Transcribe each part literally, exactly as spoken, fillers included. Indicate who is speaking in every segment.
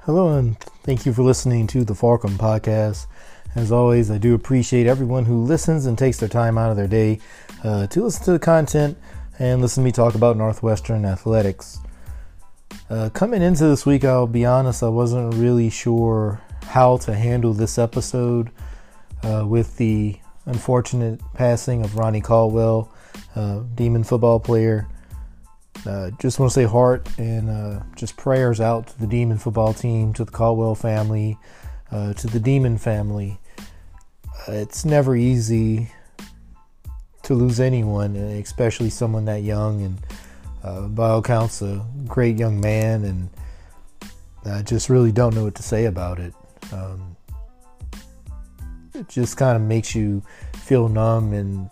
Speaker 1: Hello, and thank you for listening to the Falcon Podcast. As always, I do appreciate everyone who listens and takes their time out of their day uh, to listen to the content and listen to me talk about Northwestern athletics. Uh, coming into this week, I'll be honest, I wasn't really sure how to handle this episode uh, with the unfortunate passing of Ronnie Caldwell, uh, Demon football player. Uh, just want to say heart and uh, just prayers out to the Demon football team, to the Caldwell family, uh, to the Demon family. Uh, it's never easy to lose anyone, especially someone that young, and uh, by all accounts a great young man, and I just really don't know what to say about it. Um, it just kind of makes you feel numb and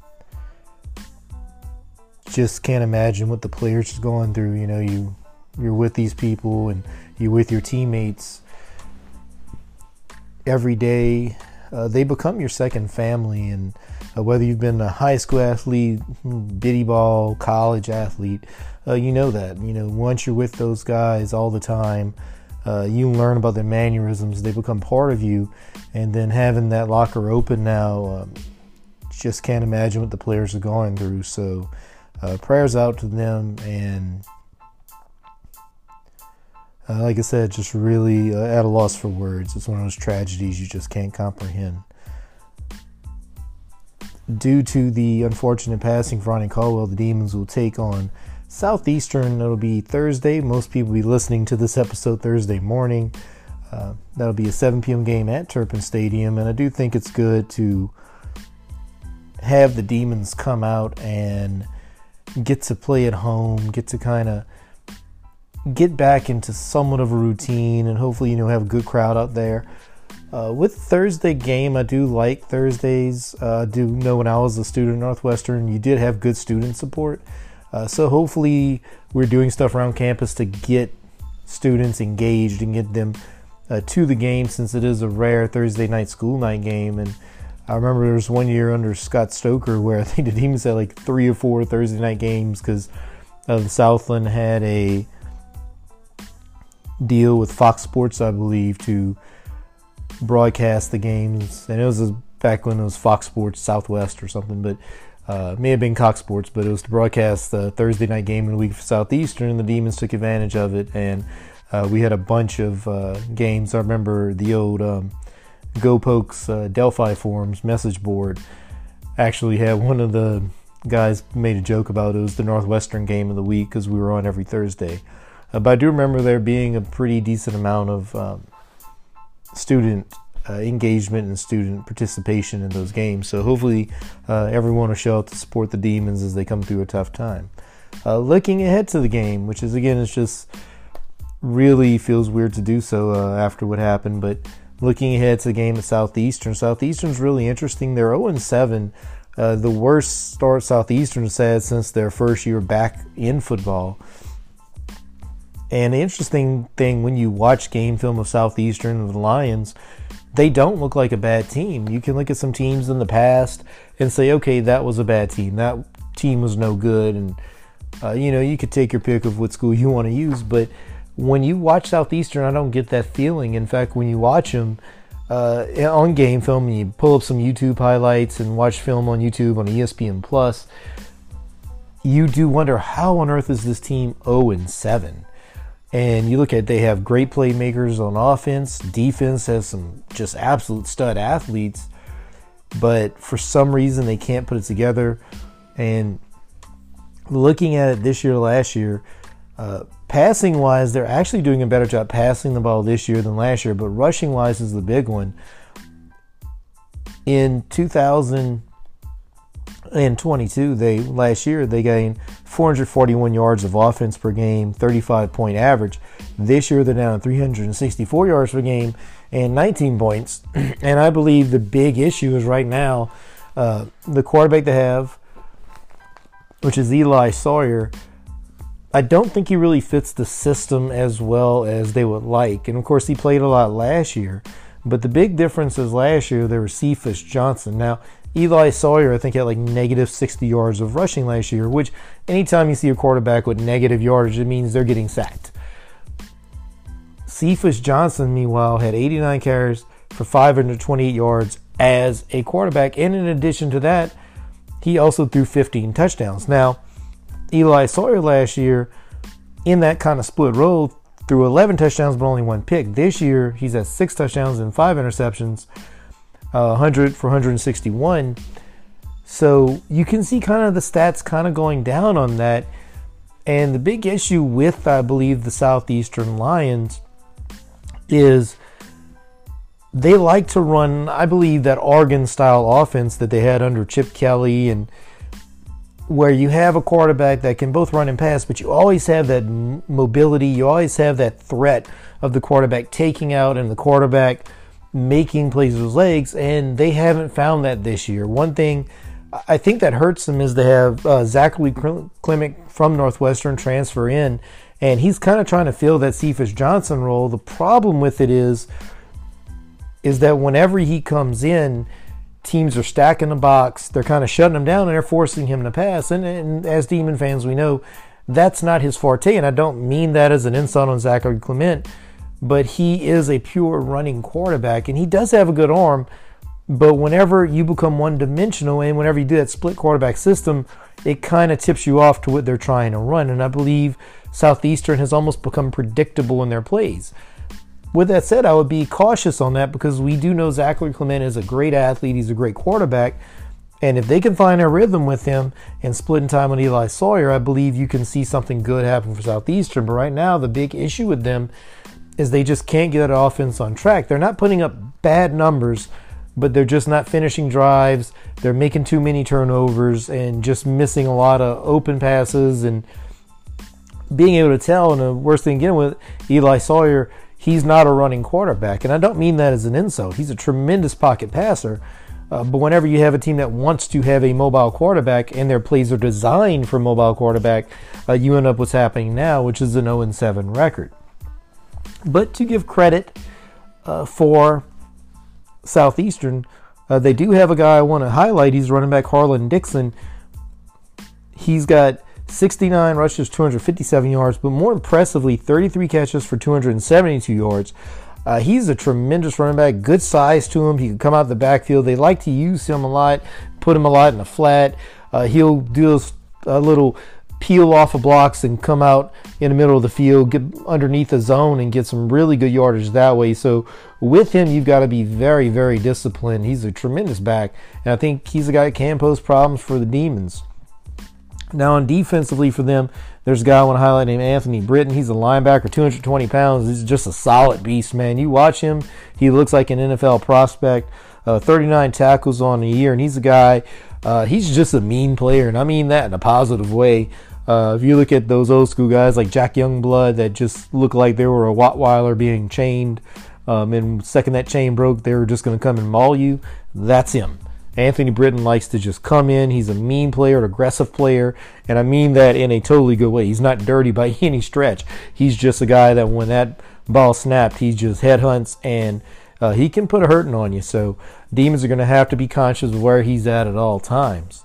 Speaker 1: just can't imagine what the players are going through. You know, you you're with these people and you're with your teammates every day. Uh, they become your second family, and uh, whether you've been a high school athlete, biddy ball, college athlete, uh, you know that. You know, once you're with those guys all the time, uh, you learn about their mannerisms. They become part of you, and then having that locker open now, um, just can't imagine what the players are going through. So. Uh, prayers out to them, and uh, like I said, just really uh, at a loss for words. It's one of those tragedies you just can't comprehend. Due to the unfortunate passing of Ronnie Caldwell, the Demons will take on Southeastern. It'll be Thursday. Most people will be listening to this episode Thursday morning. Uh, that'll be a seven p.m. game at Turpin Stadium, and I do think it's good to have the Demons come out and get to play at home, get to kind of get back into somewhat of a routine, and hopefully, you know, have a good crowd out there. Uh, with Thursday game, I do like Thursdays. Uh, I do know when I was a student at Northwestern, you did have good student support. Uh, so hopefully we're doing stuff around campus to get students engaged and get them uh, to the game, since it is a rare Thursday night school night game. And I remember there was one year under Scott Stoker where I think the Demons had like three or four Thursday night games because uh, the Southland had a deal with Fox Sports, I believe, to broadcast the games. And it was back when it was Fox Sports Southwest or something, but uh, it may have been Cox Sports, but it was to broadcast the Thursday night game in the week for Southeastern, and the Demons took advantage of it. And uh, we had a bunch of uh, games. I remember the old Um, Go Pokes uh, Delphi forums message board actually had one of the guys made a joke about it was the Northwestern game of the week because we were on every Thursday. Uh, but I do remember there being a pretty decent amount of um, student uh, engagement and student participation in those games. So hopefully uh, everyone will show up to support the Demons as they come through a tough time. Uh, looking ahead to the game, which is, again, it's just really feels weird to do so uh, after what happened, but looking ahead to the game at Southeastern. Southeastern's really interesting. They're oh and seven. Uh, the worst start Southeastern's had since their first year back in football. And the interesting thing, when you watch game film of Southeastern and the Lions, they don't look like a bad team. You can look at some teams in the past and say, okay, that was a bad team. That team was no good. And, uh, you know, you could take your pick of what school you want to use, but when you watch Southeastern, I don't get that feeling. In fact, when you watch them uh, on game film, and you pull up some YouTube highlights and watch film on YouTube on E S P N Plus, you do wonder, how on earth is this team oh and seven? And you look at, they have great playmakers on offense. Defense has some just absolute stud athletes, but for some reason they can't put it together. And looking at it this year, last year, uh, passing-wise, they're actually doing a better job passing the ball this year than last year, but rushing-wise is the big one. In two thousand twenty-two, they last year, they gained four hundred forty-one yards of offense per game, thirty-five point average. This year, they're down three hundred sixty-four yards per game and nineteen points. And I believe the big issue is right now, uh, the quarterback they have, which is Eli Sawyer, I don't think he really fits the system as well as they would like. And, of course, he played a lot last year. But the big difference is last year there was Cephas Johnson. Now, Eli Sawyer, I think, had like negative sixty yards of rushing last year, which anytime you see a quarterback with negative yardage, it means they're getting sacked. Cephas Johnson, meanwhile, had eighty-nine carries for five hundred twenty-eight yards as a quarterback. And in addition to that, he also threw fifteen touchdowns. Now, Eli Sawyer last year, in that kind of split role, threw eleven touchdowns but only one pick. This year, he's at six touchdowns and five interceptions, uh, one hundred for one hundred sixty-one. So you can see kind of the stats kind of going down on that. And the big issue with, I believe, the Southeastern Lions is they like to run, I believe, that Oregon-style offense that they had under Chip Kelly, and where you have a quarterback that can both run and pass, but you always have that mobility, you always have that threat of the quarterback taking out and the quarterback making plays with his legs, and they haven't found that this year. One thing I think that hurts them is they have uh, Zachary Clemick from Northwestern transfer in, and he's kind of trying to fill that Cephas Johnson role. The problem with it is, is that whenever he comes in, teams are stacking the box, they're kind of shutting him down, and they're forcing him to pass. And, and as Demon fans, we know that's not his forte, and I don't mean that as an insult on Zachary Clement, but he is a pure running quarterback, and he does have a good arm. But whenever you become one-dimensional and whenever you do that split quarterback system, it kind of tips you off to what they're trying to run. And I believe Southeastern has almost become predictable in their plays. With that said, I would be cautious on that because we do know Zachary Clement is a great athlete. He's a great quarterback. And if they can find a rhythm with him and split in time with Eli Sawyer, I believe you can see something good happen for Southeastern. But right now, the big issue with them is they just can't get that offense on track. They're not putting up bad numbers, but they're just not finishing drives. They're making too many turnovers and just missing a lot of open passes and being able to tell. And the worst thing again with Eli Sawyer, he's not a running quarterback. And I don't mean that as an insult. He's a tremendous pocket passer. Uh, but whenever you have a team that wants to have a mobile quarterback and their plays are designed for mobile quarterback, uh, you end up what's happening now, which is an oh and seven record. But to give credit uh, for Southeastern, uh, they do have a guy I want to highlight. He's running back Harlan Dixon. He's got sixty-nine rushes, two hundred fifty-seven yards, but more impressively, thirty-three catches for two hundred seventy-two yards. Uh, he's a tremendous running back, good size to him. He can come out the backfield. They like to use him a lot, put him a lot in the flat. Uh, he'll do a little peel off of blocks and come out in the middle of the field, get underneath the zone and get some really good yardage that way. So with him, you've got to be very, very disciplined. He's a tremendous back, and I think he's a guy that can pose problems for the Demons. Now, on defensively for them, there's a guy I want to highlight named Anthony Britton. He's a linebacker, two hundred twenty pounds. He's just a solid beast, man. You watch him, he looks like an N F L prospect. Uh, thirty-nine tackles on the year, and he's a guy, uh, he's just a mean player, and I mean that in a positive way. Uh, if you look at those old school guys like Jack Youngblood that just look like they were a Rottweiler being chained, um, and the second that chain broke, they were just going to come and maul you, that's him. Anthony Britton likes to just come in. He's a mean player, an aggressive player, and I mean that in a totally good way. He's not dirty by any stretch. He's just a guy that when that ball snapped, he just headhunts, and uh, he can put a hurting on you. So Demons are going to have to be conscious of where he's at at all times.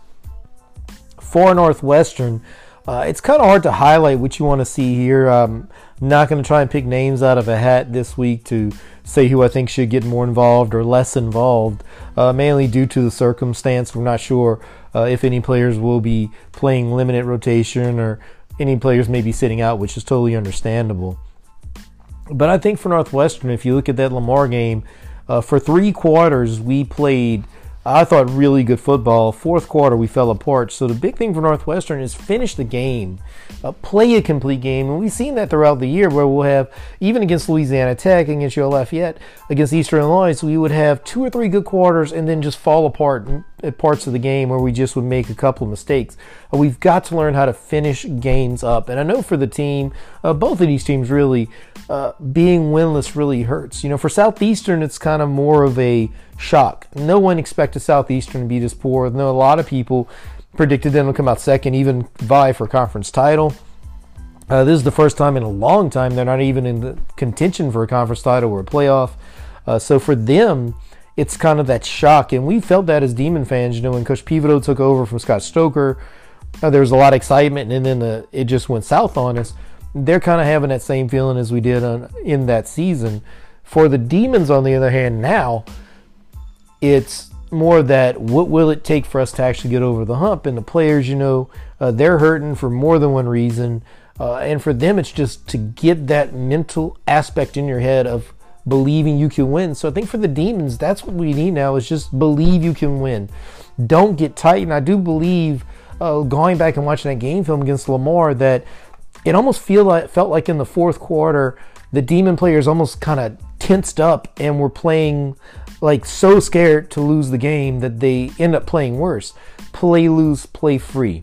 Speaker 1: For Northwestern, uh, it's kind of hard to highlight what you want to see here. I'm not going to try and pick names out of a hat this week to say who I think should get more involved or less involved, uh, mainly due to the circumstance. We're not sure uh, if any players will be playing limited rotation or any players may be sitting out, which is totally understandable. But I think for Northwestern, if you look at that Lamar game, uh, for three quarters we played, I thought, really good football. Fourth quarter we fell apart. So the big thing for Northwestern is finish the game, uh, play a complete game. And we've seen that throughout the year where we'll have, even against Louisiana Tech, against U L Lafayette, against Eastern Illinois, we would have two or three good quarters and then just fall apart at parts of the game where we just would make a couple of mistakes. Uh, we've got to learn how to finish games up. And I know for the team, uh, both of these teams really, uh, being winless really hurts. You know, for Southeastern, it's kind of more of a shock. No one expected Southeastern to be this poor. I know a lot of people predicted them to come out second, even vie for conference title. Uh, this is the first time in a long time they're not even in the contention for a conference title or a playoff. Uh, so for them, it's kind of that shock. And we felt that as Demon fans, you know, when Coach Pivotal took over from Scott Stoker, uh, there was a lot of excitement, and then the, it just went south on us. they're kind of having that same feeling as we did on, in that season. For the Demons, on the other hand, now it's more that what will it take for us to actually get over the hump? And the players, you know, uh, they're hurting for more than one reason. Uh, and for them, it's just to get that mental aspect in your head of believing you can win. So I think for the Demons, that's what we need now, is just believe you can win. Don't get tight. And I do believe, uh, going back and watching that game film against Lamar, that it almost feel like, felt like in the fourth quarter, the Demon players almost kind of tensed up and were playing like so scared to lose the game that they end up playing worse. Play loose, play free.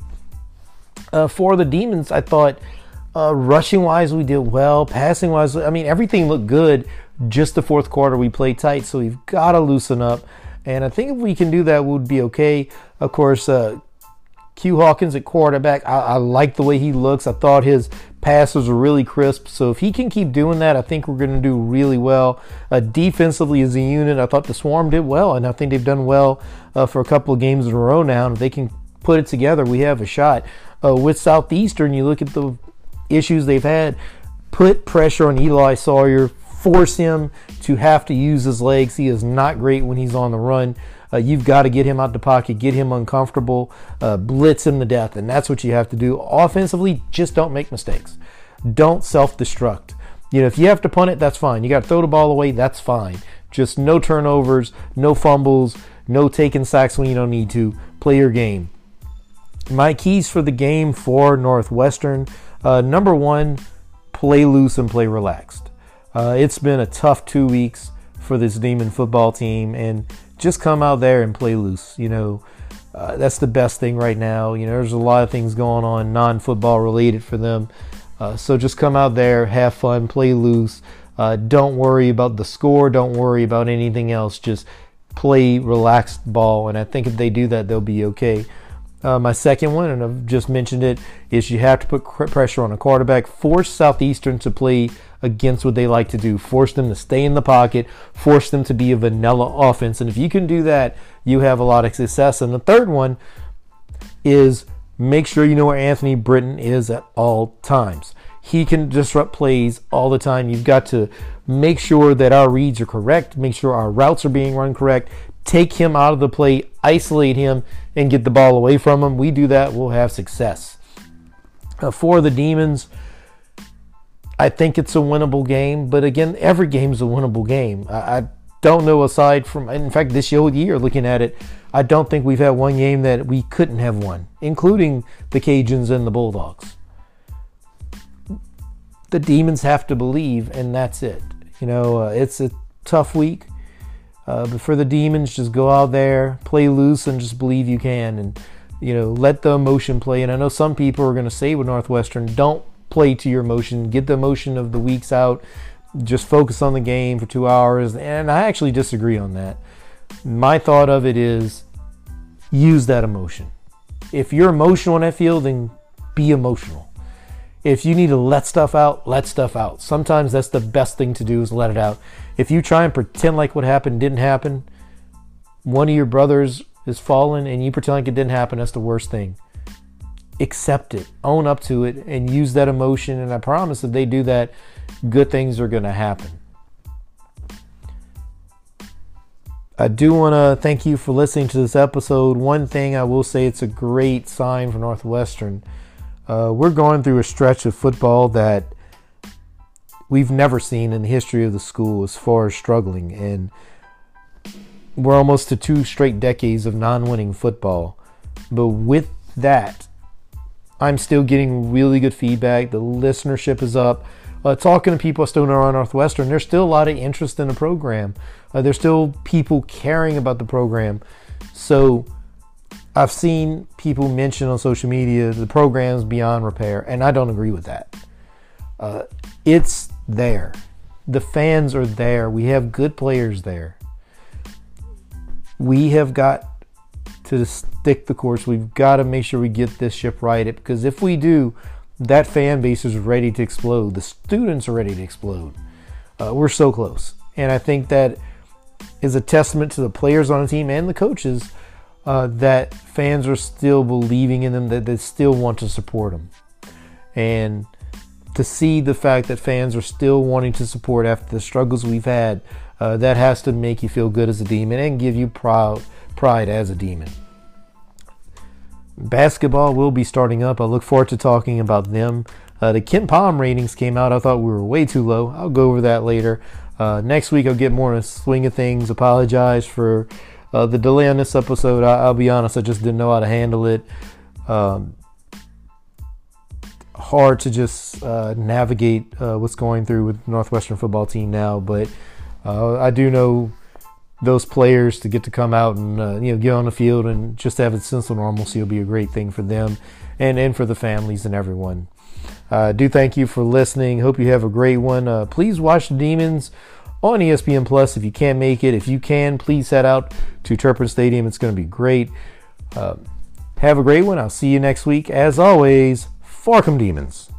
Speaker 1: Uh, for the Demons, I thought uh, rushing-wise we did well. Passing-wise, I mean, everything looked good. Just the fourth quarter we played tight, so we've got to loosen up. And I think if we can do that, we'll be okay. Of course, uh, Q Hawkins at quarterback, I, I like the way he looks. I thought his passes were really crisp. So if he can keep doing that, I think we're going to do really well. Uh, defensively as a unit, I thought the Swarm did well, and I think they've done well uh, for a couple of games in a row now. And if they can put it together, we have a shot. Uh, with Southeastern, you look at the issues they've had. Put pressure on Eli Sawyer. Force him to have to use his legs. He is not great when he's on the run. Uh, you've got to get him out the pocket, get him uncomfortable, uh, blitz him to death, and that's what you have to do. Offensively, just don't make mistakes. Don't self-destruct. You know, if you have to punt it, that's fine. You got to throw the ball away, that's fine. Just no turnovers, no fumbles, no taking sacks when you don't need to. Play your game. My keys for the game for Northwestern, uh, number one, play loose and play relaxed. Uh, it's been a tough two weeks for this Demon football team, and just come out there and play loose. You know, uh, that's the best thing right now. You know, there's a lot of things going on non-football related for them. Uh, so just come out there, have fun, play loose. Uh, don't worry about the score. Don't worry about anything else. Just play relaxed ball, and I think if they do that, they'll be okay. Uh, my second one, and I've just mentioned it, is you have to put pressure on a quarterback. Force Southeastern to play against what they like to do. Force them to stay in the pocket. Force them to be a vanilla offense. And if you can do that, you have a lot of success. And the third one is make sure you know where Anthony Britton is at all times. He can disrupt plays all the time. You've got to make sure that our reads are correct. Make sure our routes are being run correct. Take him out of the play, isolate him, and get the ball away from him. We do that, we'll have success. Uh, for the Demons, I think it's a winnable game. But again, every game is a winnable game. I, I don't know, aside from, in fact, this whole year, looking at it, I don't think we've had one game that we couldn't have won, including the Cajuns and the Bulldogs. The Demons have to believe, and that's it. You know, uh, it's a tough week. Uh, but for the Demons, just go out there, play loose, and just believe you can. And, you know, let the emotion play. And I know some people are going to say with Northwestern, don't play to your emotion. Get the emotion of the weeks out. Just focus on the game for two hours. And I actually disagree on that. My thought of it is use that emotion. If you're emotional on that field, then be emotional. If you need to let stuff out, let stuff out. Sometimes that's the best thing to do, is let it out. If you try and pretend like what happened didn't happen, one of your brothers is fallen and you pretend like it didn't happen, that's the worst thing. Accept it, own up to it, and use that emotion. And I promise if they do that, good things are going to happen. I do want to thank you for listening to this episode. One thing I will say, it's a great sign for Northwestern. Uh, we're going through a stretch of football that we've never seen in the history of the school as far as struggling. And we're almost to two straight decades of non-winning football. But with that, I'm still getting really good feedback. The listenership is up. Uh, talking to people still around Northwestern, there's still a lot of interest in the program. Uh, there's still people caring about the program. So I've seen people mention on social media the program's beyond repair, and I don't agree with that. Uh, it's there. The fans are there. We have good players there. We have got to stick the course. We've got to make sure we get this ship righted, because if we do, that fan base is ready to explode. The students are ready to explode. Uh, we're so close. And I think that is a testament to the players on the team and the coaches, uh, that fans are still believing in them, that they still want to support them. And to see the fact that fans are still wanting to support after the struggles we've had, uh, that has to make you feel good as a Demon and give you proud pride as a Demon. Basketball will be starting up. I look forward to talking about them. Uh, the KenPom ratings came out. I thought we were way too low. I'll go over that later. Uh, next week I'll get more in the swing of things. Apologize for uh, the delay on this episode. I, I'll be honest, I just didn't know how to handle it. Um, hard to just uh, navigate uh, what's going through with Northwestern football team now, but uh, I do know those players to get to come out and uh, you know get on the field and just have a sense of normalcy will be a great thing for them and, and for the families and everyone. I uh, do thank you for listening. Hope you have a great one. Uh, please watch the Demons on E S P N Plus if you can't make it. If you can, please head out to Turpin Stadium. It's going to be great. Uh, have a great one. I'll see you next week. As always, Farcom Demons.